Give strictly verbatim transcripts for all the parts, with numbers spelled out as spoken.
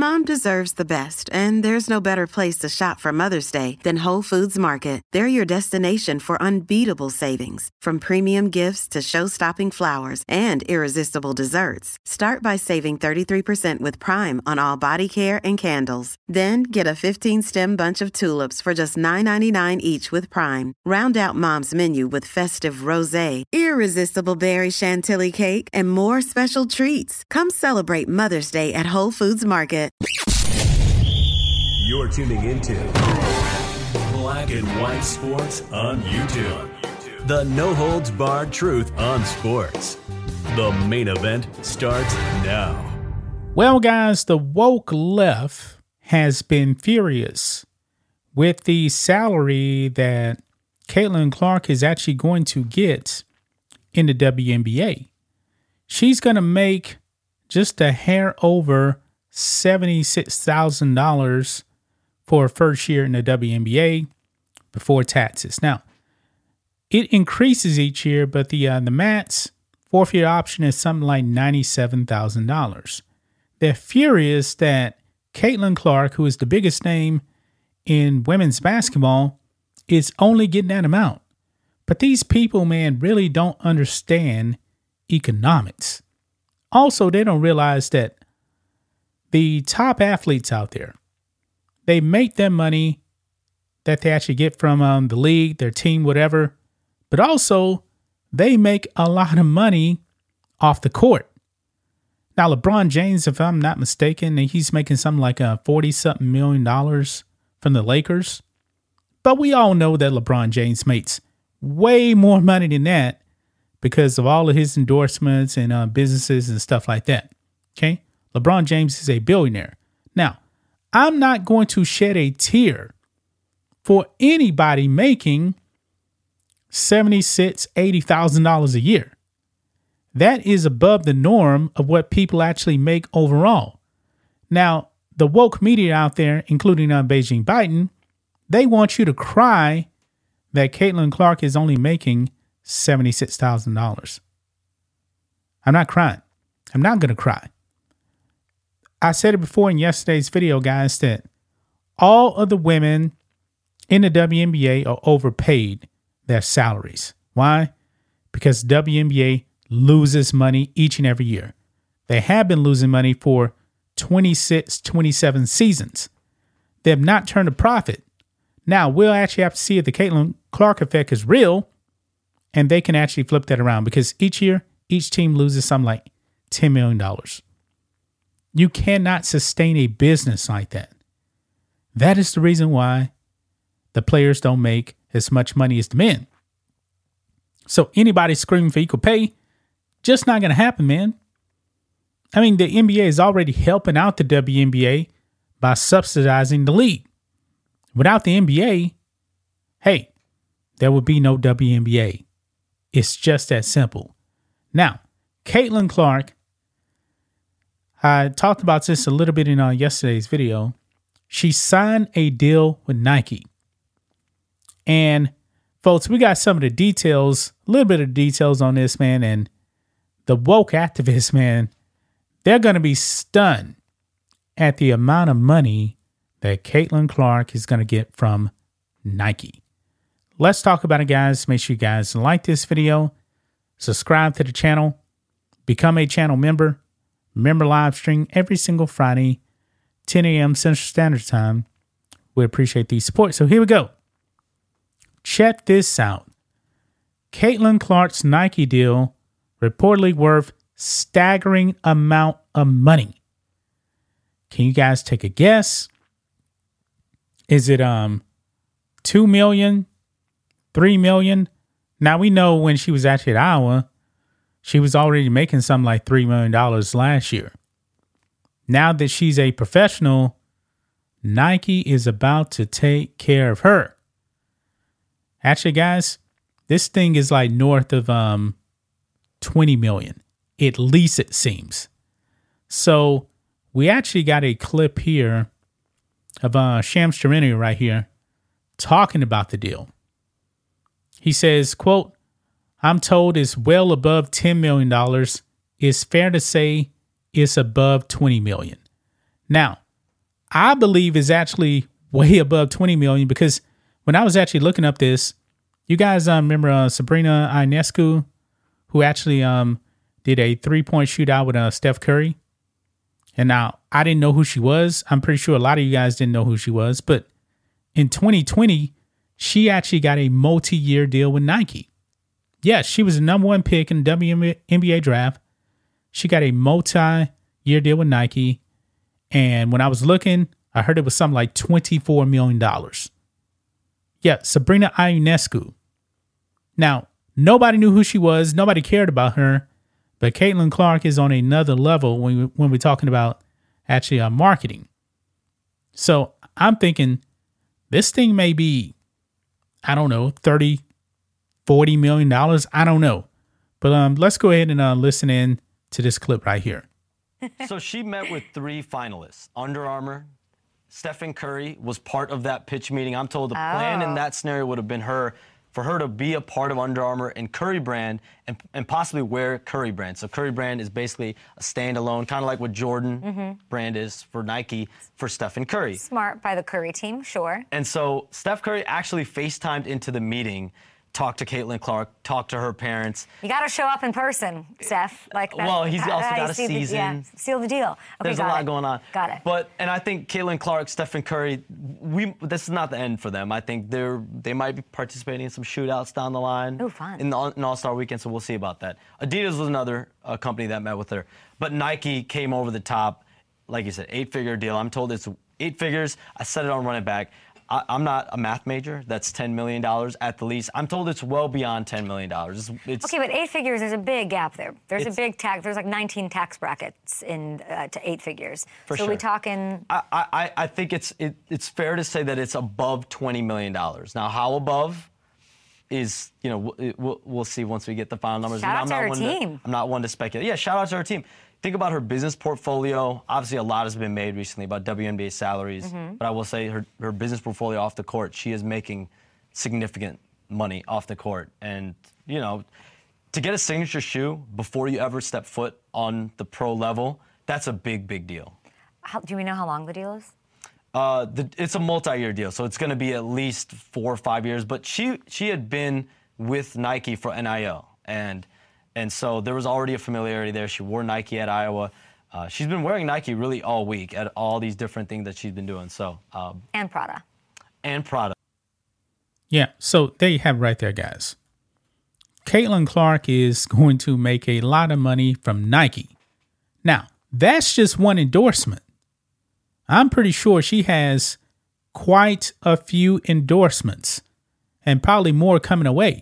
Mom deserves the best, and there's no better place to shop for Mother's Day than Whole Foods Market. They're your destination for unbeatable savings, from premium gifts to show-stopping flowers and irresistible desserts. Start by saving thirty-three percent with Prime on all body care and candles. Then get a fifteen-stem bunch of tulips for just nine ninety-nine each with Prime. Round out Mom's menu with festive rosé, irresistible berry chantilly cake, and more special treats. Come celebrate Mother's Day at Whole Foods Market. You're tuning into Black and White Sports on YouTube. The no-holds-barred truth on sports. The main event starts now. Well, guys, the woke left has been furious with the salary that Caitlin Clark is actually going to get in the W N B A. She's going to make just a hair over seventy-six thousand dollars for her first year in the W N B A before taxes. Now, it increases each year, but the uh, the max fourth year option is something like ninety-seven thousand dollars. They're furious that Caitlin Clark, who is the biggest name in women's basketball, is only getting that amount. But these people, man, really don't understand economics. Also, they don't realize that the top athletes out there, they make their money that they actually get from um, the league, their team, whatever. But also, they make a lot of money off the court. Now, LeBron James, if I'm not mistaken, he's making something like a forty-something million dollars from the Lakers. But we all know that LeBron James makes way more money than that because of all of his endorsements and uh, businesses and stuff like that. Okay? LeBron James is a billionaire. Now, I'm not going to shed a tear for anybody making seventy-six thousand dollars, eighty thousand dollars a year. That is above the norm of what people actually make overall. Now, the woke media out there, including uh, Beijing Biden, they want you to cry that Caitlin Clark is only making seventy-six thousand dollars. I'm not crying. I'm not going to cry. I said it before in yesterday's video, guys, that all of the women in the W N B A are overpaid their salaries. Why? Because the W N B A loses money each and every year. They have been losing money for twenty-six, twenty-seven seasons. They have not turned a profit. Now, we'll actually have to see if the Caitlin Clark effect is real, and they can actually flip that around because each year, each team loses something like ten million dollars. You cannot sustain a business like that. That is the reason why the players don't make as much money as the men. So anybody screaming for equal pay, just not going to happen, man. I mean, the N B A is already helping out the W N B A by subsidizing the league. Without the N B A, hey, there would be no W N B A. It's just that simple. Now, Caitlin Clark, I talked about this a little bit in uh, yesterday's video. She signed a deal with Nike. And folks, we got some of the details, a little bit of details on this, man. And the woke activists, man, they're going to be stunned at the amount of money that Caitlin Clark is going to get from Nike. Let's talk about it, guys. Make sure you guys like this video, subscribe to the channel, become a channel member, member live stream every single Friday, ten a.m. Central Standard Time. We appreciate the support. So here we go. Check this out. Caitlin Clark's Nike deal reportedly worth staggering amount of money. Can you guys take a guess? Is it um two million, three million? Now we know when she was actually at Iowa, she was already making something like three million dollars last year. Now that she's a professional, Nike is about to take care of her. Actually, guys, this thing is like north of um twenty million. At least it seems. So we actually got a clip here of uh, Shams Charania right here talking about the deal. He says, quote, "I'm told it's well above ten million dollars. It's fair to say it's above twenty million dollars. Now, I believe is actually way above twenty million because when I was actually looking up this, you guys um, remember uh, Sabrina Ionescu, who actually um, did a three-point shootout with uh, Steph Curry. And now I didn't know who she was. I'm pretty sure a lot of you guys didn't know who she was. But in twenty twenty, she actually got a multi-year deal with Nike. Yes, she was the number one pick in the W N B A draft. She got a multi-year deal with Nike. And when I was looking, I heard it was something like twenty-four million dollars. Yeah, Sabrina Ionescu. Now, nobody knew who she was. Nobody cared about her. But Caitlin Clark is on another level when, we, when we're talking about actually uh, marketing. So I'm thinking this thing may be, I don't know, thirty, forty million dollars. I don't know. But um, let's go ahead and uh, listen in to this clip right here. So she met with three finalists. Under Armour, Stephen Curry was part of that pitch meeting. I'm told the oh. plan in that scenario would have been her, for her to be a part of Under Armour and Curry Brand and, and possibly wear Curry Brand. So Curry Brand is basically a standalone, kind of like what Jordan mm-hmm. Brand is for Nike for Stephen Curry. Smart by the Curry team, sure. And so Steph Curry actually FaceTimed into the meeting, talked to Caitlin Clark, talked to her parents. You got to show up in person, Steph. Like that, well, he's how, also how got a season. season. Yeah, seal the deal. Okay, There's a lot it. going on. Got it. But and I think Caitlin Clark, Stephen Curry, we this is not the end for them. I think they're they might be participating in some shootouts down the line. Oh, fun. In the in All-Star Weekend, so we'll see about that. Adidas was another uh, company that met with her, but Nike came over the top, like you said, eight-figure deal. I'm told it's eight figures. I said it on Run It Back. I, I'm not a math major. That's ten million dollars at the least. I'm told it's well beyond ten million dollars. It's, it's, okay, but eight figures, there's a big gap there. There's a big tax. There's like nineteen tax brackets in uh, to eight figures. For so sure. we talking. I, I, I think it's it, it's fair to say that it's above twenty million dollars. Now, how above is, you know, we'll, we'll see once we get the final numbers. Shout I'm out to not her one team. To, I'm not one to speculate. Yeah, shout out to her team. Think about her business portfolio. Obviously, a lot has been made recently about W N B A salaries. Mm-hmm. But I will say her, her business portfolio off the court, she is making significant money off the court. And, you know, to get a signature shoe before you ever step foot on the pro level, that's a big, big deal. How, do we know how long the deal is? Uh, the, it's a multi-year deal, so it's going to be at least four or five years. But she she had been with Nike for N I L, and and so there was already a familiarity there. She wore Nike at Iowa. Uh, she's been wearing Nike really all week at all these different things that she's been doing. So um, and Prada. And Prada. Yeah, so there you have it right there, guys. Caitlin Clark is going to make a lot of money from Nike. Now, that's just one endorsement. I'm pretty sure she has quite a few endorsements and probably more coming away.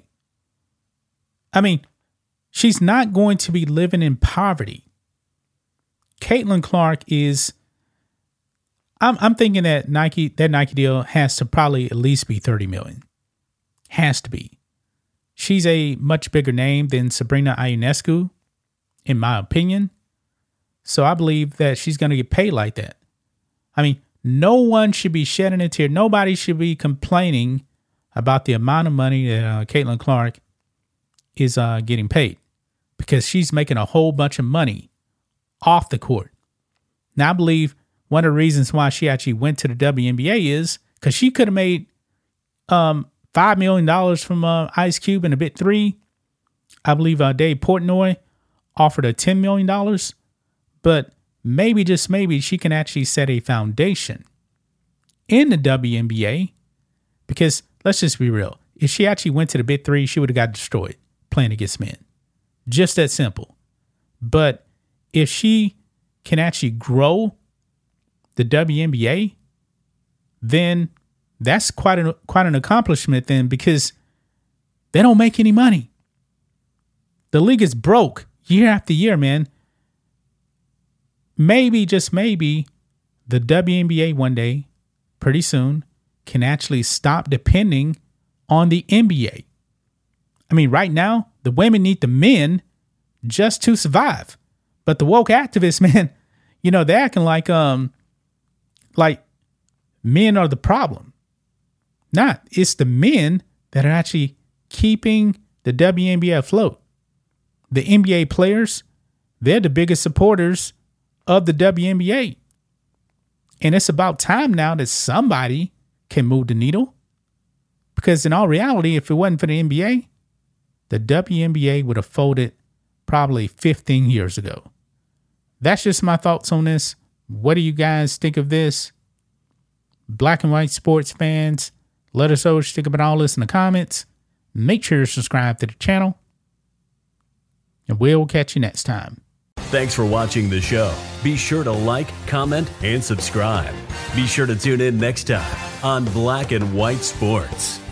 I mean, she's not going to be living in poverty. Caitlin Clark is, I'm, I'm thinking that Nike, that Nike deal has to probably at least be thirty million. Has to be. She's a much bigger name than Sabrina Ionescu, in my opinion. So I believe that she's going to get paid like that. I mean, no one should be shedding a tear. Nobody should be complaining about the amount of money that uh, Caitlin Clark is uh, getting paid because she's making a whole bunch of money off the court. Now, I believe one of the reasons why she actually went to the W N B A is because she could have made um, five million dollars from uh, Ice Cube in a bit three. I believe uh, Dave Portnoy offered her ten million dollars, but maybe, just maybe, she can actually set a foundation in the W N B A because let's just be real. If she actually went to the big three, she would have got destroyed playing against men. Just that simple. But if she can actually grow the W N B A, then that's quite an, quite an accomplishment then because they don't make any money. The league is broke year after year, man. Maybe, just maybe, the W N B A one day, pretty soon, can actually stop depending on the N B A. I mean, right now, the women need the men just to survive. But the woke activists, man, you know, they're acting like, um, like men are the problem. Not, it's the men that are actually keeping the W N B A afloat. The N B A players, they're the biggest supporters of the W N B A. And it's about time now that somebody can move the needle. Because in all reality, if it wasn't for the N B A, the W N B A would have folded probably fifteen years ago. That's just my thoughts on this. What do you guys think of this? Black and white sports fans, let us know what you think about all this in the comments. Make sure to subscribe to the channel. And we'll catch you next time. Thanks for watching the show. Be sure to like, comment, and subscribe. Be sure to tune in next time on Black and White Sports.